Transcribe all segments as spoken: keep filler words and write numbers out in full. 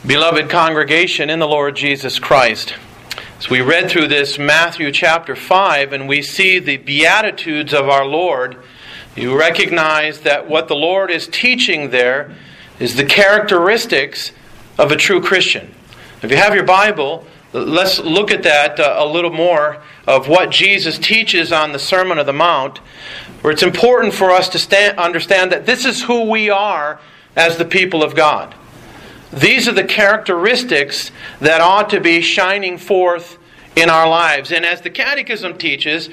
Beloved congregation in the Lord Jesus Christ, as we read through this Matthew chapter five and we see the Beatitudes of our Lord, you recognize that what the Lord is teaching there is the characteristics of a true Christian. If you have your Bible, let's look at that uh, a little more of what Jesus teaches on the Sermon on the Mount, where it's important for us to stand, understand that this is who we are as the people of God. These are the characteristics that ought to be shining forth in our lives. And as the Catechism teaches,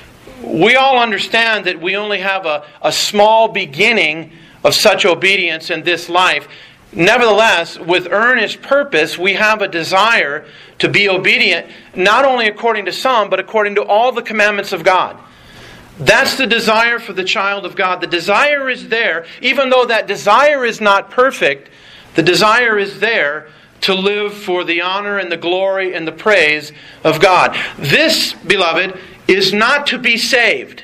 we all understand that we only have a, a small beginning of such obedience in this life. Nevertheless, with earnest purpose, we have a desire to be obedient, not only according to some, but according to all the commandments of God. That's the desire for the child of God. The desire is there, even though that desire is not perfect. The desire is there to live for the honor and the glory and the praise of God. This, beloved, is not to be saved.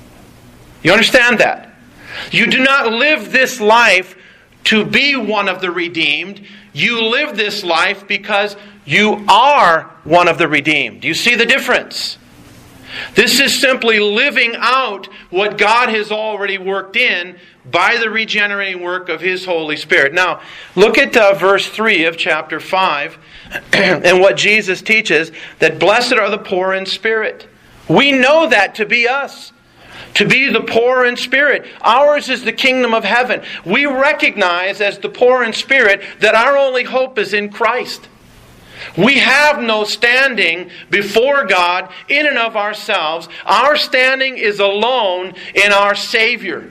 You understand that? You do not live this life to be one of the redeemed. You live this life because you are one of the redeemed. Do you see the difference? This is simply living out what God has already worked in by the regenerating work of His Holy Spirit. Now, look at uh, verse three of chapter five and what Jesus teaches, that blessed are the poor in spirit. We know that to be us, to be the poor in spirit. Ours is the kingdom of heaven. We recognize as the poor in spirit that our only hope is in Christ. We have no standing before God in and of ourselves. Our standing is alone in our Savior.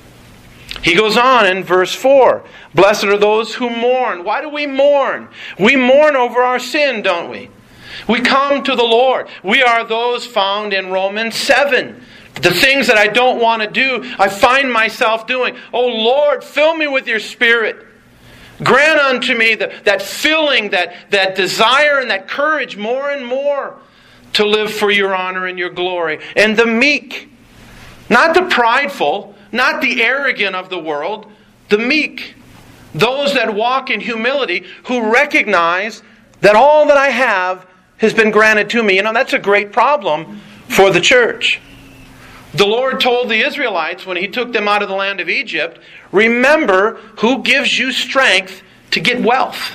He goes on in verse four. Blessed are those who mourn. Why do we mourn? We mourn over our sin, don't we? We come to the Lord. We are those found in Romans seven. The things that I don't want to do, I find myself doing. Oh Lord, fill me with your Spirit. Grant unto me the, that filling, that, that desire and that courage more and more to live for your honor and your glory. And the meek, not the prideful, not the arrogant of the world, the meek. Those that walk in humility, who recognize that all that I have has been granted to me. You know, that's a great problem for the church. The Lord told the Israelites when He took them out of the land of Egypt, remember who gives you strength to get wealth.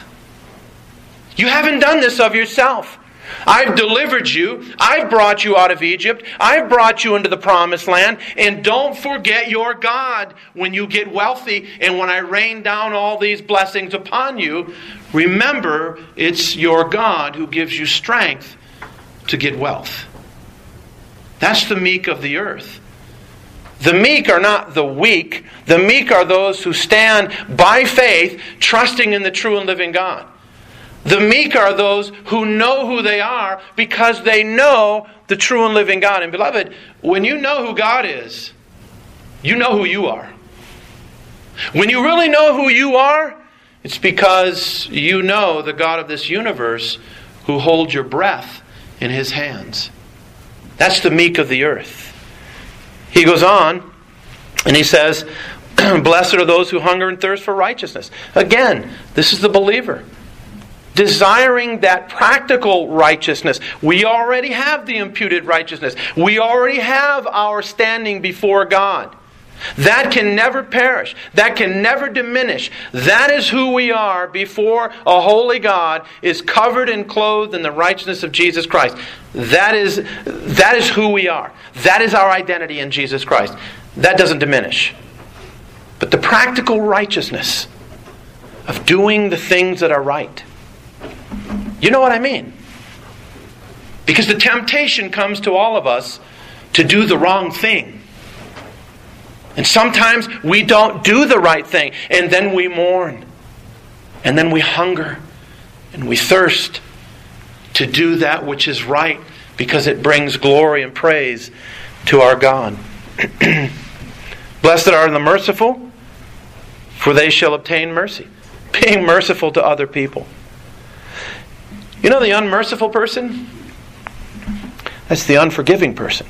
You haven't done this of yourself. I've delivered you. I've brought you out of Egypt. I've brought you into the promised land. And don't forget your God when you get wealthy and when I rain down all these blessings upon you. Remember, it's your God who gives you strength to get wealth. That's the meek of the earth. The meek are not the weak. The meek are those who stand by faith, trusting in the true and living God. The meek are those who know who they are because they know the true and living God. And beloved, when you know who God is, you know who you are. When you really know who you are, it's because you know the God of this universe who holds your breath in His hands. That's the meek of the earth. He goes on and he says, blessed are those who hunger and thirst for righteousness. Again, this is the believer. Desiring that practical righteousness. We already have the imputed righteousness. We already have our standing before God. That can never perish. That can never diminish. That is who we are before a holy God is covered and clothed in the righteousness of Jesus Christ. That is, that is who we are. That is our identity in Jesus Christ. That doesn't diminish. But the practical righteousness of doing the things that are right. You know what I mean? Because the temptation comes to all of us to do the wrong thing. And sometimes we don't do the right thing. And then we mourn. And then we hunger. And we thirst to do that which is right. Because it brings glory and praise to our God. Blessed are the merciful, for they shall obtain mercy. Being merciful to other people. You know the unmerciful person? That's the unforgiving person.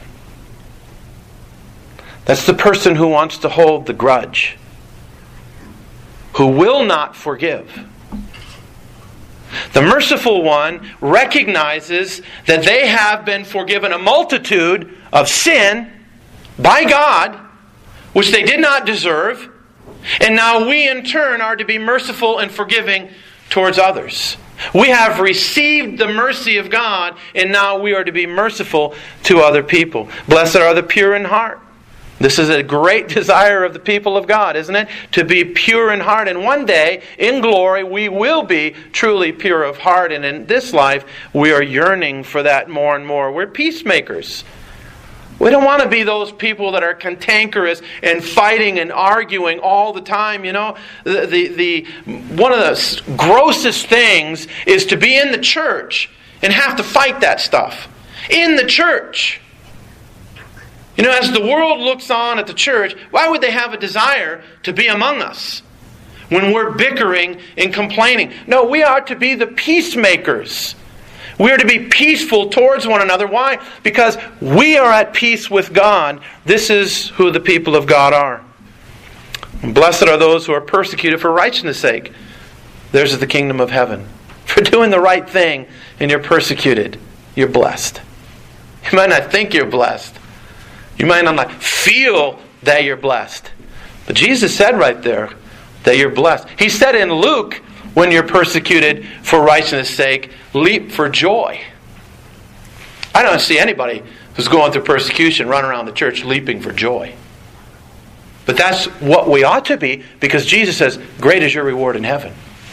That's the person who wants to hold the grudge. Who will not forgive. The merciful one recognizes that they have been forgiven a multitude of sin by God, which they did not deserve, and now we in turn are to be merciful and forgiving towards others. We have received the mercy of God, and now we are to be merciful to other people. Blessed are the pure in heart. This is a great desire of the people of God, isn't it? To be pure in heart. And one day, in glory, we will be truly pure of heart. And in this life, we are yearning for that more and more. We're peacemakers. We don't want to be those people that are cantankerous and fighting and arguing all the time. You know, the, the, the one of the grossest things is to be in the church and have to fight that stuff. In the church. You know, as the world looks on at the church, why would they have a desire to be among us when we're bickering and complaining? No, we are to be the peacemakers. We are to be peaceful towards one another. Why? Because we are at peace with God. This is who the people of God are. And blessed are those who are persecuted for righteousness' sake. Theirs is the kingdom of heaven. For doing the right thing and you're persecuted, you're blessed. You might not think you're blessed. You might not feel that you're blessed. But Jesus said right there that you're blessed. He said in Luke, when you're persecuted for righteousness' sake, leap for joy. I don't see anybody who's going through persecution run around the church leaping for joy. But that's what we ought to be, because Jesus says, great is your reward in heaven.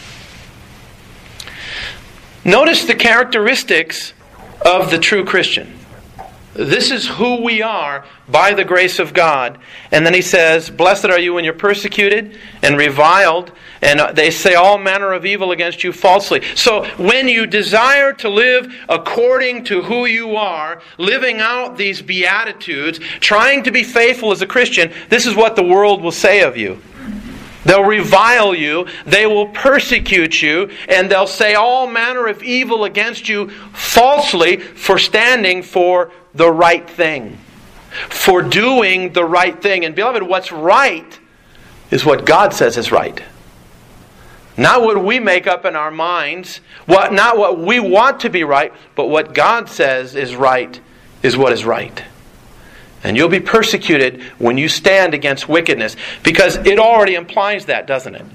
Notice the characteristics of the true Christian. This is who we are by the grace of God. And then he says, blessed are you when you're persecuted and reviled, and they say all manner of evil against you falsely. So when you desire to live according to who you are, living out these beatitudes, trying to be faithful as a Christian, this is what the world will say of you. They'll revile you, they will persecute you, and they'll say all manner of evil against you falsely for standing for the right thing. For doing the right thing. And beloved, what's right is what God says is right. Not what we make up in our minds, what not what we want to be right, but what God says is right is what is right. And you'll be persecuted when you stand against wickedness, because it already implies that, doesn't it?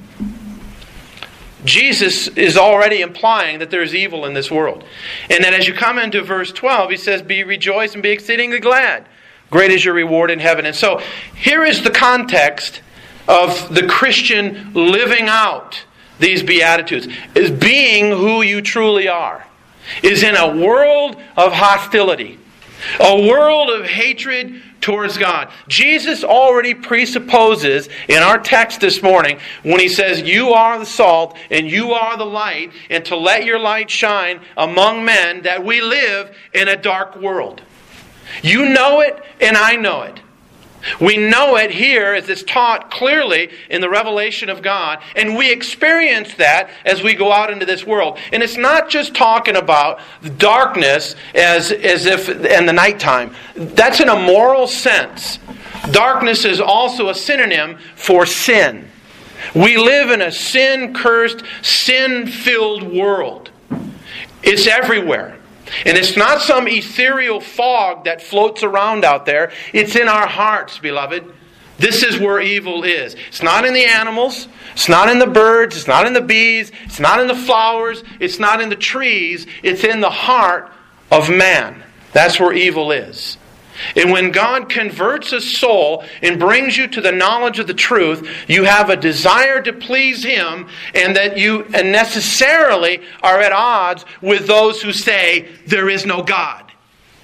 Jesus is already implying that there is evil in this world. And then as you come into verse twelve, he says, be rejoiced and be exceedingly glad. Great is your reward in heaven. And so here is the context of the Christian living out these Beatitudes. Is being who you truly are. Is in a world of hostility. A world of hatred towards God. Jesus already presupposes in our text this morning when he says, you are the salt and you are the light, and to let your light shine among men, that we live in a dark world. You know it and I know it. We know it here as it's taught clearly in the revelation of God, and we experience that as we go out into this world. And it's not just talking about darkness as, as if in the nighttime. That's in a moral sense. Darkness is also a synonym for sin. We live in a sin-cursed, sin-filled world. It's everywhere. And it's not some ethereal fog that floats around out there. It's in our hearts, beloved. This is where evil is. It's not in the animals. It's not in the birds. It's not in the bees. It's not in the flowers. It's not in the trees. It's in the heart of man. That's where evil is. And when God converts a soul and brings you to the knowledge of the truth, you have a desire to please Him, and that you necessarily are at odds with those who say there is no God.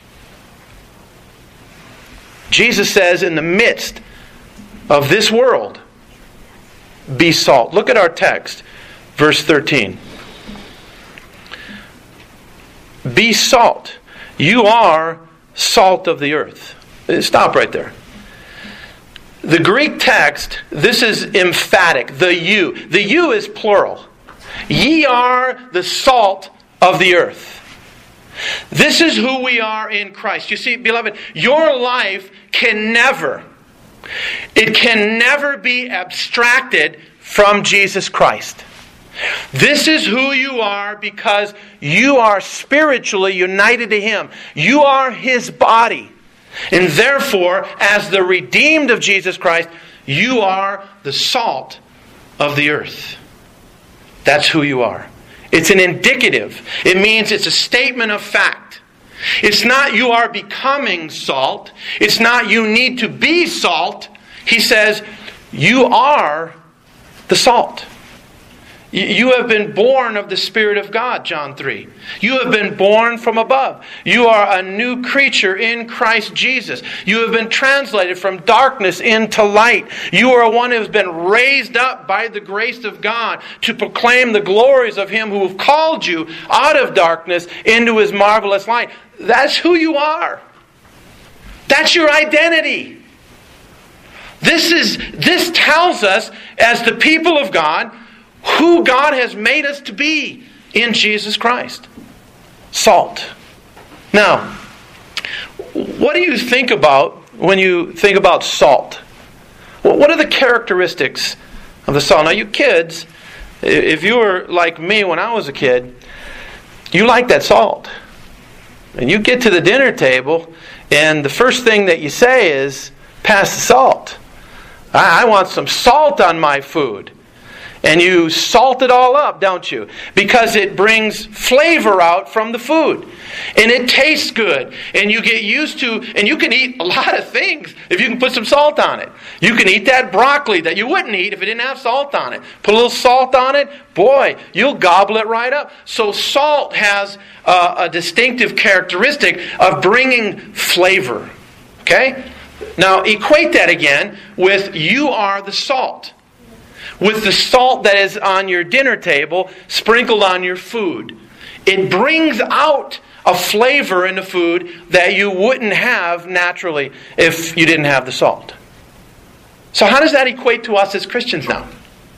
Jesus says in the midst of this world, be salt. Look at our text, verse thirteen. Be salt. You are salt of the earth. Stop right there. The Greek text, this is emphatic. The you. The you is plural. Ye are the salt of the earth. This is who we are in Christ. You see, beloved, your life can never, it can never be abstracted from Jesus Christ. This is who you are because you are spiritually united to Him. You are His body. And therefore, as the redeemed of Jesus Christ, you are the salt of the earth. That's who you are. It's an indicative. It means it's a statement of fact. It's not you are becoming salt. It's not you need to be salt. He says, you are the salt. You have been born of the Spirit of God, John three. You have been born from above. You are a new creature in Christ Jesus. You have been translated from darkness into light. You are one who has been raised up by the grace of God to proclaim the glories of Him who has called you out of darkness into His marvelous light. That's who you are. That's your identity. This is this tells us, as the people of God, who God has made us to be in Jesus Christ. Salt. Now, what do you think about when you think about salt? Well, what are the characteristics of the salt? Now, you kids, if you were like me when I was a kid, you like that salt. And you get to the dinner table, and the first thing that you say is, pass the salt. I, I want some salt on my food. And you salt it all up, don't you? Because it brings flavor out from the food. And it tastes good. And you get used to, and you can eat a lot of things if you can put some salt on it. You can eat that broccoli that you wouldn't eat if it didn't have salt on it. Put a little salt on it, boy, you'll gobble it right up. So salt has a, a distinctive characteristic of bringing flavor. Okay? Now equate that again with you are the salt. With the salt that is on your dinner table sprinkled on your food. It brings out a flavor in the food that you wouldn't have naturally if you didn't have the salt. So how does that equate to us as Christians now?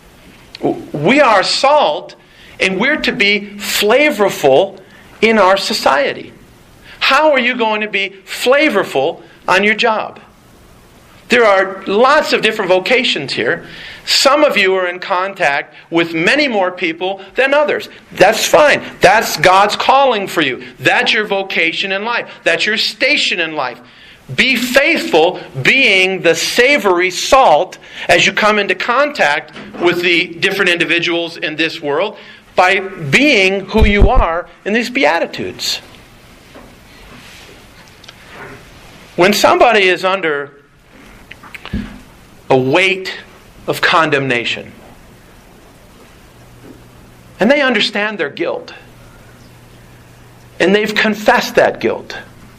We are salt, and we're to be flavorful in our society. How are you going to be flavorful on your job? There are lots of different vocations here. Some of you are in contact with many more people than others. That's fine. That's God's calling for you. That's your vocation in life. That's your station in life. Be faithful being the savory salt as you come into contact with the different individuals in this world by being who you are in these Beatitudes. When somebody is under a weight of condemnation, and they understand their guilt, and they've confessed that guilt,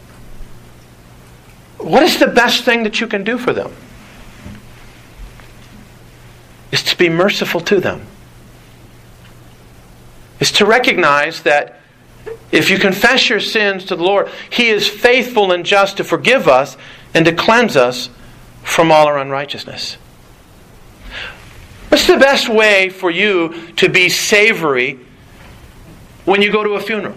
what is the best thing that you can do for them? Is to be merciful to them. Is to recognize that if you confess your sins to the Lord, He is faithful and just to forgive us and to cleanse us from all our unrighteousness. What's the best way for you to be savory when you go to a funeral?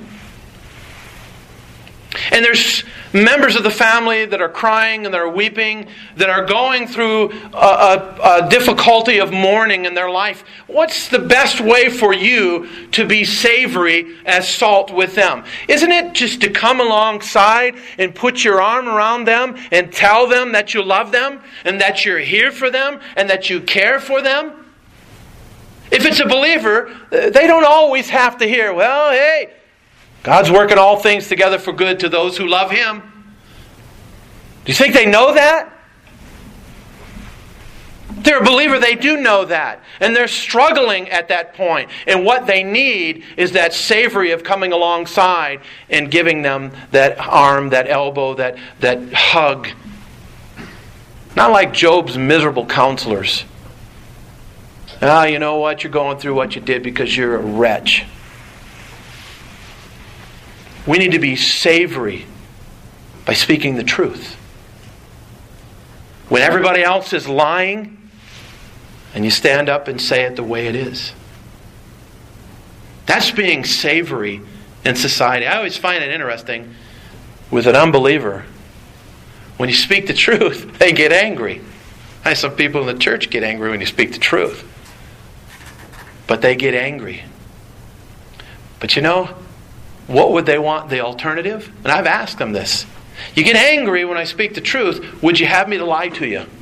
And there's members of the family that are crying and that are weeping, that are going through a, a, a difficulty of mourning in their life. What's the best way for you to be savory as salt with them? Isn't it just to come alongside and put your arm around them and tell them that you love them and that you're here for them and that you care for them? If it's a believer, they don't always have to hear, well, hey, God's working all things together for good to those who love Him. Do you think they know that? If they're a believer, they do know that. And they're struggling at that point. And what they need is that savory of coming alongside and giving them that arm, that elbow, that, that hug. Not like Job's miserable counselors. Ah, you know what? You're going through what you did because you're a wretch. We need to be savory by speaking the truth. When everybody else is lying, and you stand up and say it the way it is. That's being savory in society. I always find it interesting with an unbeliever. When you speak the truth, they get angry. I some people in the church get angry when you speak the truth. but they get angry. But you know, what would they want the alternative? And I've asked them this. You get angry when I speak the truth. Would you have me to lie to you?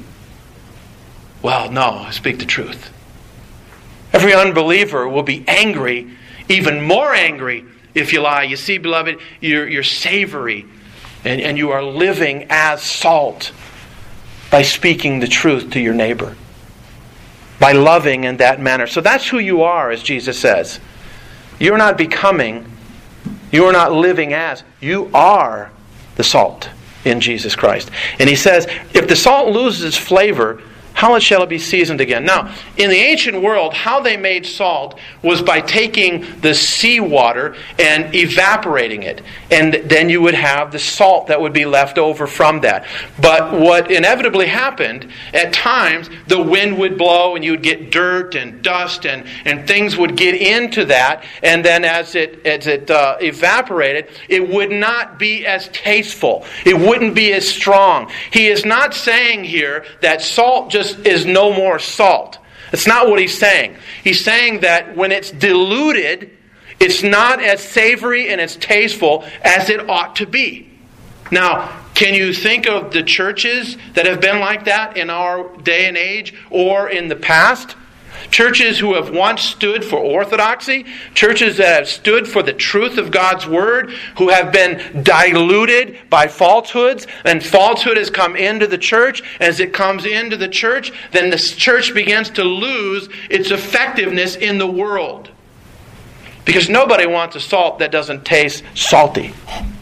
Well, no, I speak the truth. Every unbeliever will be angry, even more angry, if you lie. You see, beloved, you're, you're savory, and, and you are living as salt by speaking the truth to your neighbor, by loving in that manner. So that's who you are, as Jesus says. You're not becoming, you are not living as, you are the salt in Jesus Christ. And he says, if the salt loses its flavor, how shall it be seasoned again? Now, in the ancient world, how they made salt was by taking the seawater and evaporating it. And then you would have the salt that would be left over from that. But what inevitably happened, at times, the wind would blow and you would get dirt and dust and, and things would get into that. And then as it, as it uh, evaporated, it would not be as tasteful. It wouldn't be as strong. He is not saying here that salt just is no more salt. That's not what he's saying. He's saying that when it's diluted, it's not as savory and as tasteful as it ought to be. Now, can you think of the churches that have been like that in our day and age or in the past? Churches who have once stood for orthodoxy, churches that have stood for the truth of God's Word, who have been diluted by falsehoods, and falsehood has come into the church. As it comes into the church, then the church begins to lose its effectiveness in the world. Because nobody wants a salt that doesn't taste salty.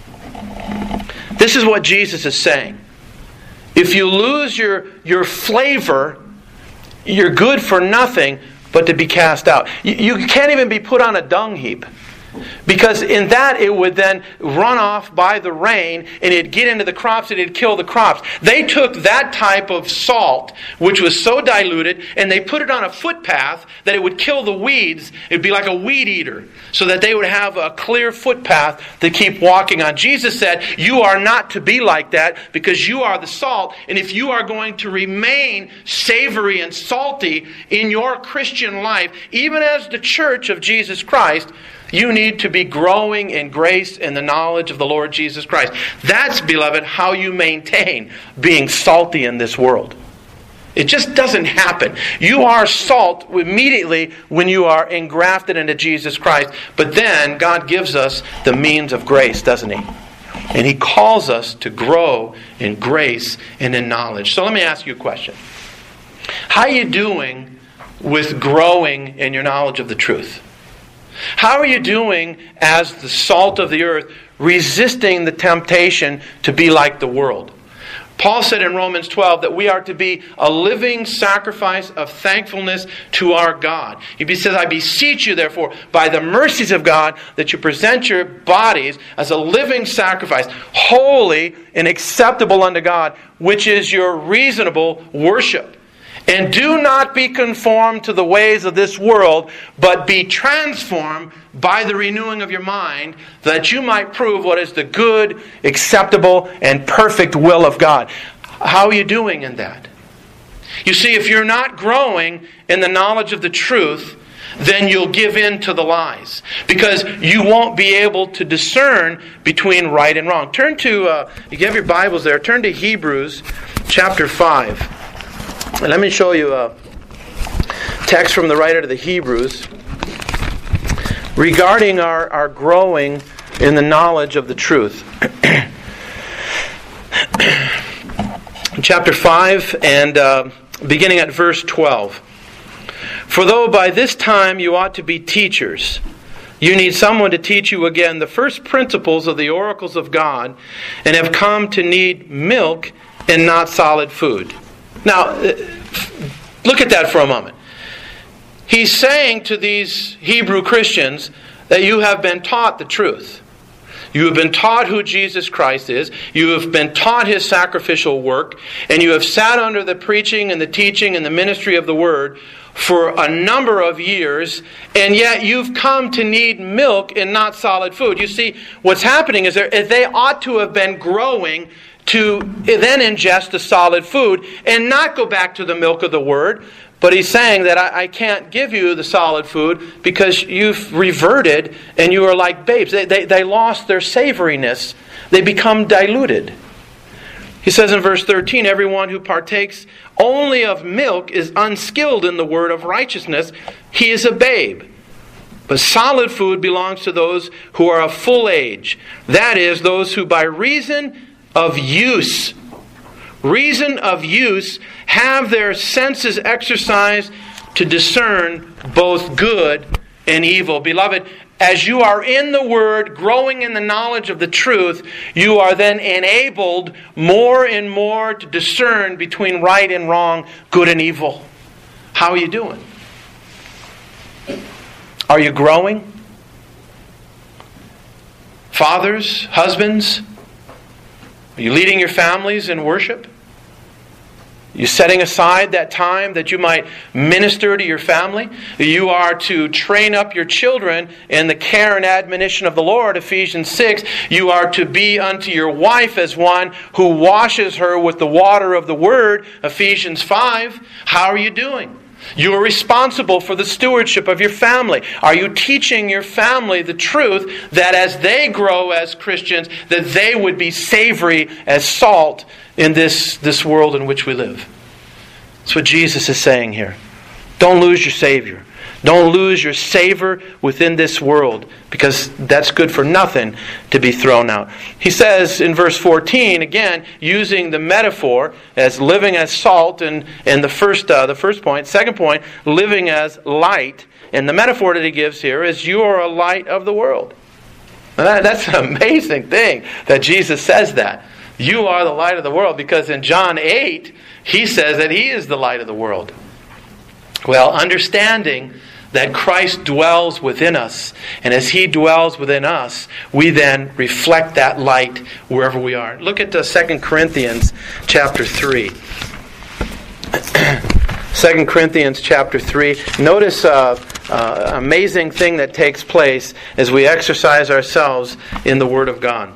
This is what Jesus is saying. If you lose your, your flavor, you're good for nothing but to be cast out. You, you can't even be put on a dung heap. Because in that it would then run off by the rain and it'd get into the crops and it'd kill the crops. They took that type of salt, which was so diluted, and they put it on a footpath that it would kill the weeds. It'd be like a weed eater, so that they would have a clear footpath to keep walking on. Jesus said, you are not to be like that because you are the salt. And if you are going to remain savory and salty in your Christian life, even as the church of Jesus Christ, you need to be growing in grace and the knowledge of the Lord Jesus Christ. That's, beloved, how you maintain being salty in this world. It just doesn't happen. You are salt immediately when you are engrafted into Jesus Christ. But then God gives us the means of grace, doesn't He? And He calls us to grow in grace and in knowledge. So let me ask you a question. How are you doing with growing in your knowledge of the truth? How are you doing as the salt of the earth, resisting the temptation to be like the world? Paul said in Romans twelve that we are to be a living sacrifice of thankfulness to our God. He says, I beseech you, therefore, by the mercies of God, that you present your bodies as a living sacrifice, holy and acceptable unto God, which is your reasonable worship. And do not be conformed to the ways of this world, but be transformed by the renewing of your mind, that you might prove what is the good, acceptable, and perfect will of God. How are you doing in that? You see, if you're not growing in the knowledge of the truth, then you'll give in to the lies. Because you won't be able to discern between right and wrong. Turn to, uh, you have your Bibles there, turn to Hebrews chapter five. And let me show you a text from the writer to the Hebrews regarding our, our growing in the knowledge of the truth. Chapter five and uh, beginning at verse twelve. For though by this time you ought to be teachers, you need someone to teach you again the first principles of the oracles of God, and have come to need milk and not solid food. Now, look at that for a moment. He's saying to these Hebrew Christians that you have been taught the truth. You have been taught who Jesus Christ is. You have been taught His sacrificial work. And you have sat under the preaching and the teaching and the ministry of the Word for a number of years. And yet you've come to need milk and not solid food. You see, what's happening is they ought to have been growing to then ingest the solid food and not go back to the milk of the Word. But he's saying that I, I can't give you the solid food because you've reverted and you are like babes. They, they, they lost their savoriness. They become diluted. He says in verse thirteen, everyone who partakes only of milk is unskilled in the word of righteousness. He is a babe. But solid food belongs to those who are of full age. That is, those who by reason of use, reason of use, have their senses exercised to discern both good and evil. Beloved, as you are in the Word, growing in the knowledge of the truth, you are then enabled more and more to discern between right and wrong, good and evil. How are you doing? Are you growing? Fathers, husbands, are you leading your families in worship? Are you setting aside that time that you might minister to your family? You are to train up your children in the care and admonition of the Lord, Ephesians six. You are to be unto your wife as one who washes her with the water of the Word, Ephesians five. How are you doing? You are responsible for the stewardship of your family. Are you teaching your family the truth that as they grow as Christians, that they would be savory as salt in this, this world in which we live? That's what Jesus is saying here. Don't lose your Savior. Don't lose your savor within this world, because that's good for nothing to be thrown out. He says in verse fourteen, again, using the metaphor as living as salt in, in the first uh, the first point. Second point, living as light. And the metaphor that he gives here is you are a light of the world. Now that, that's an amazing thing that Jesus says that. You are the light of the world, because in John eight, he says that he is the light of the world. Well, understanding that Christ dwells within us, and as He dwells within us, we then reflect that light wherever we are. Look at uh, Second Corinthians chapter three. Second Corinthians chapter three. Notice uh, uh, an amazing thing that takes place as we exercise ourselves in the Word of God.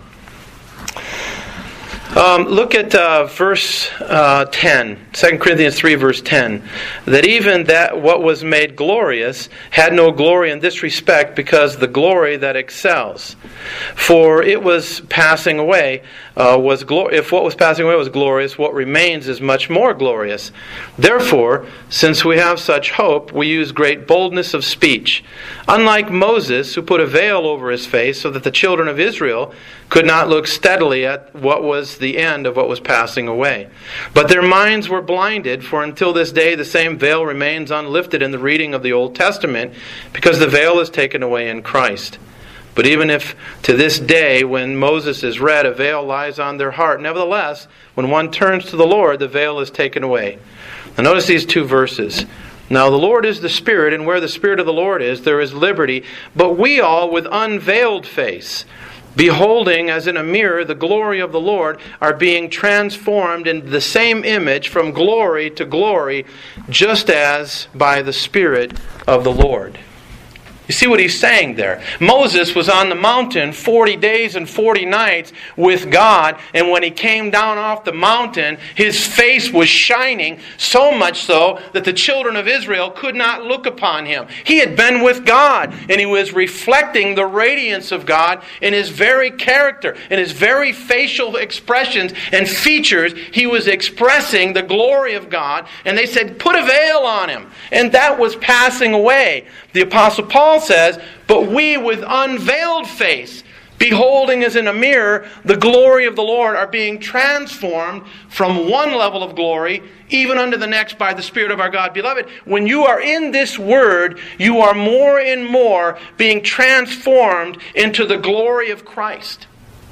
Um, look at uh, verse uh, ten, Second Corinthians three, verse ten. That even that what was made glorious had no glory in this respect, because the glory that excels. For it was passing away, uh, was glo- if what was passing away was glorious, what remains is much more glorious. Therefore, since we have such hope, we use great boldness of speech. Unlike Moses, who put a veil over his face so that the children of Israel could not look steadily at what was the end of what was passing away. But their minds were blinded, for until this day the same veil remains unlifted in the reading of the Old Testament, because the veil is taken away in Christ. But even if to this day, when Moses is read, a veil lies on their heart, nevertheless, when one turns to the Lord, the veil is taken away. Now notice these two verses. Now the Lord is the Spirit, and where the Spirit of the Lord is, there is liberty. But we all, with unveiled face, beholding as in a mirror the glory of the Lord, are being transformed into the same image from glory to glory, just as by the Spirit of the Lord. You see what he's saying there? Moses was on the mountain forty days and forty nights with God, and when he came down off the mountain, his face was shining, so much so that the children of Israel could not look upon him. He had been with God, and he was reflecting the radiance of God in his very character, in his very facial expressions and features. He was expressing the glory of God, and they said, put a veil on him. And that was passing away. The Apostle Paul says, but we with unveiled face, beholding as in a mirror the glory of the Lord, are being transformed from one level of glory even unto the next by the Spirit of our God. Beloved, when you are in this Word, you are more and more being transformed into the glory of Christ.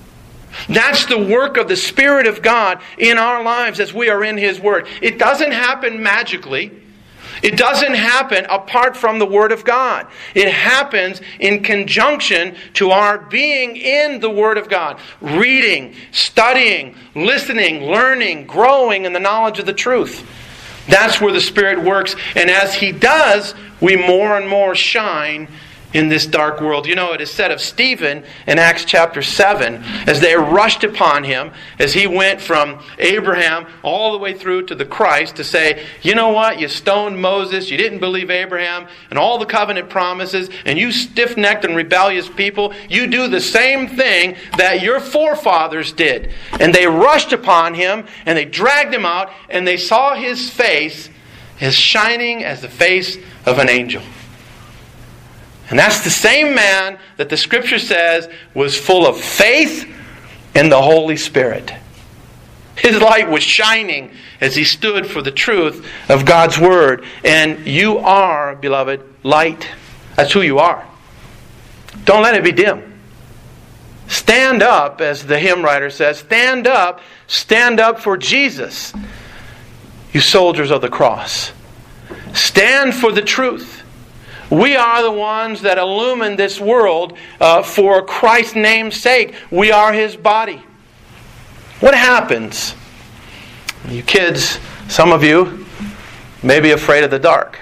That's the work of the Spirit of God in our lives as we are in His Word. It doesn't happen magically. It doesn't happen apart from the Word of God. It happens in conjunction to our being in the Word of God. Reading, studying, listening, learning, growing in the knowledge of the truth. That's where the Spirit works. And as He does, we more and more shine in this dark world. You know, it is said of Stephen in Acts chapter seven, as they rushed upon him, as he went from Abraham all the way through to the Christ, to say, you know what, you stoned Moses, you didn't believe Abraham, and all the covenant promises, and you stiff-necked and rebellious people, you do the same thing that your forefathers did. And they rushed upon him, and they dragged him out, and they saw his face as shining as the face of an angel. And that's the same man that the Scripture says was full of faith in the Holy Spirit. His light was shining as he stood for the truth of God's Word. And you are, beloved, light. That's who you are. Don't let it be dim. Stand up, as the hymn writer says. Stand up. Stand up for Jesus, you soldiers of the cross. Stand for the truth. We are the ones that illumine this world uh, for Christ's name's sake. We are His body. What happens? You kids, some of you may be afraid of the dark.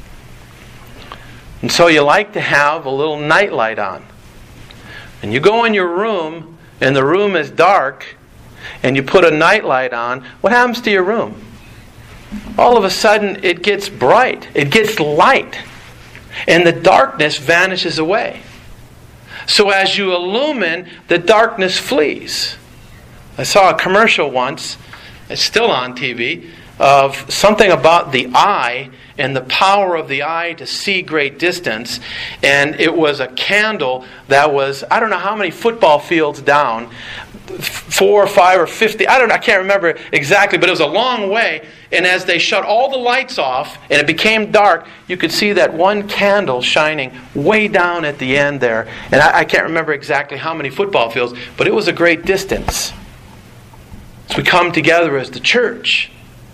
And so you like to have a little nightlight on. And you go in your room, and the room is dark, and you put a nightlight on. What happens to your room? All of a sudden, it gets bright. It gets light. And the darkness vanishes away. So as you illumine, the darkness flees. I saw a commercial once, it's still on T V, of something about the eye and the power of the eye to see great distance. And it was a candle that was, I don't know how many football fields down, four or five or fifty, I don't know, I can't remember exactly, but it was a long way. And as they shut all the lights off and it became dark, you could see that one candle shining way down at the end there. And I, I can't remember exactly how many football fields, but it was a great distance. As we come together as the church,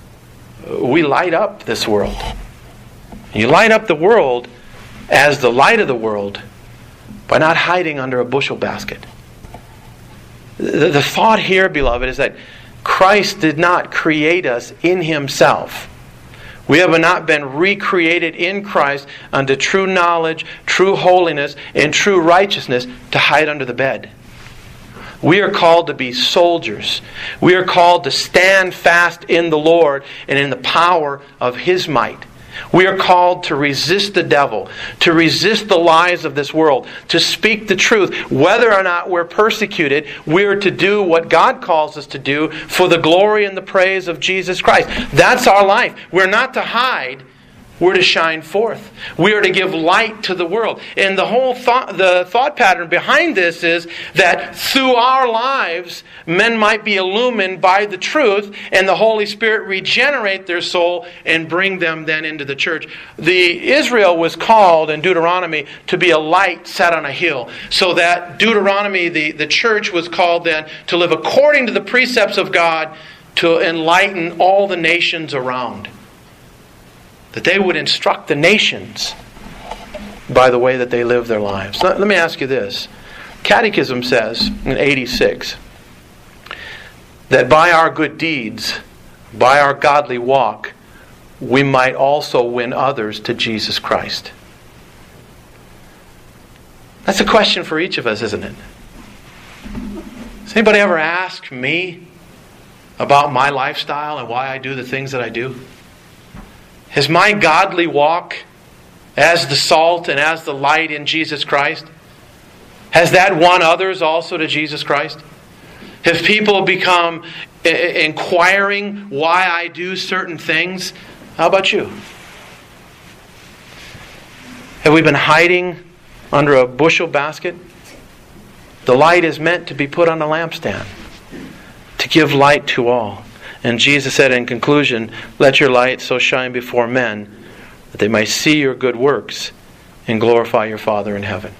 we light up this world. You light up the world as the light of the world by not hiding under a bushel basket. The, the thought here, beloved, is that Christ did not create us in Himself. We have not been recreated in Christ unto true knowledge, true holiness, and true righteousness to hide under the bed. We are called to be soldiers. We are called to stand fast in the Lord and in the power of His might. We are called to resist the devil, to resist the lies of this world, to speak the truth. Whether or not we're persecuted, we are to do what God calls us to do for the glory and the praise of Jesus Christ. That's our life. We're not to hide. We're to shine forth. We are to give light to the world. And the whole thought, the thought pattern behind this is that through our lives, men might be illumined by the truth, and the Holy Spirit regenerate their soul and bring them then into the church. The Israel was called in Deuteronomy to be a light set on a hill. So that Deuteronomy, the, the church, was called then to live according to the precepts of God to enlighten all the nations around. That they would instruct the nations by the way that they live their lives. Let, let me ask you this. Catechism says in eighty-six that by our good deeds, by our godly walk, we might also win others to Jesus Christ. That's a question for each of us, isn't it? Has anybody ever asked me about my lifestyle and why I do the things that I do? Has my godly walk as the salt and as the light in Jesus Christ, has that won others also to Jesus Christ? Have people become inquiring why I do certain things? How about you? Have we been hiding under a bushel basket? The light is meant to be put on a lampstand, to give light to all. And Jesus said in conclusion, let your light so shine before men that they might see your good works and glorify your Father in heaven.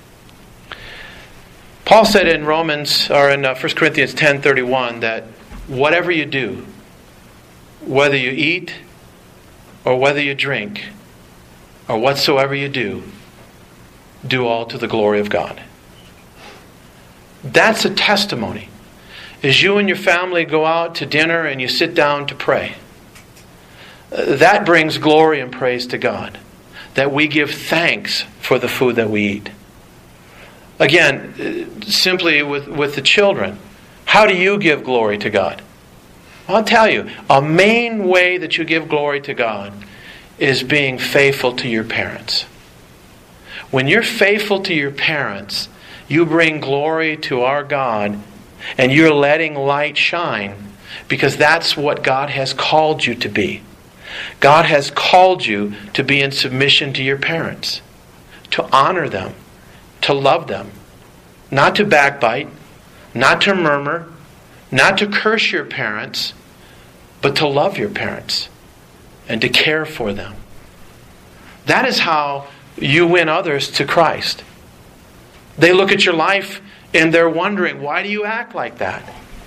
Paul said in Romans, or in First Corinthians ten thirty-one, that whatever you do, whether you eat or whether you drink or whatsoever you do, do all to the glory of God. That's a testimony. As you and your family go out to dinner and you sit down to pray, that brings glory and praise to God. that we give thanks for the food that we eat. Again, simply with, with the children, how do you give glory to God? I'll tell you, a main way that you give glory to God is being faithful to your parents. When you're faithful to your parents, you bring glory to our God, and you're letting light shine, because that's what God has called you to be. God has called you to be in submission to your parents, to honor them, to love them, not to backbite, not to murmur, not to curse your parents, but to love your parents and to care for them. That is how you win others to Christ. They look at your life and they're wondering, why do you act like that?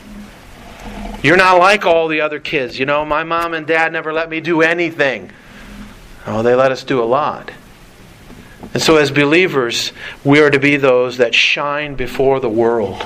You're not like all the other kids. You know, my mom and dad never let me do anything. Oh, they let us do a lot. And so as believers, we are to be those that shine before the world,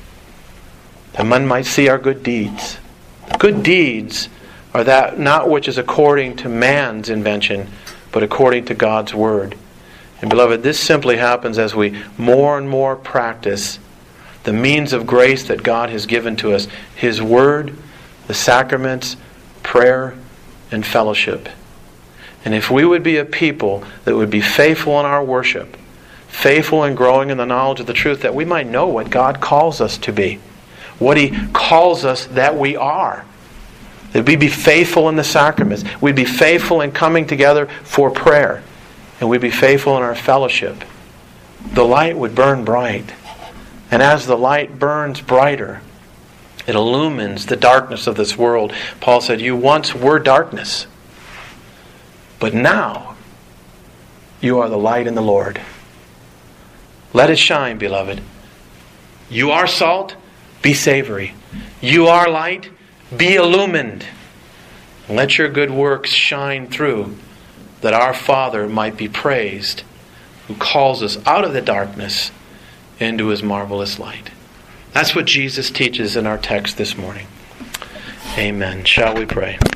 that men might see our good deeds. Good deeds are that not which is according to man's invention, but according to God's Word. And beloved, this simply happens as we more and more practice the means of grace that God has given to us. His Word, the sacraments, prayer, and fellowship. And if we would be a people that would be faithful in our worship, faithful in growing in the knowledge of the truth, that we might know what God calls us to be, what He calls us that we are. That we'd be faithful in the sacraments. We'd be faithful in coming together for prayer. And we'd be faithful in our fellowship. The light would burn bright. And as the light burns brighter, it illumines the darkness of this world. Paul said, you once were darkness, but now you are the light in the Lord. Let it shine, beloved. You are salt, be savory. You are light, be illumined. Let your good works shine through, that our Father might be praised, who calls us out of the darkness into His marvelous light. That's what Jesus teaches in our text this morning. Amen. Shall we pray?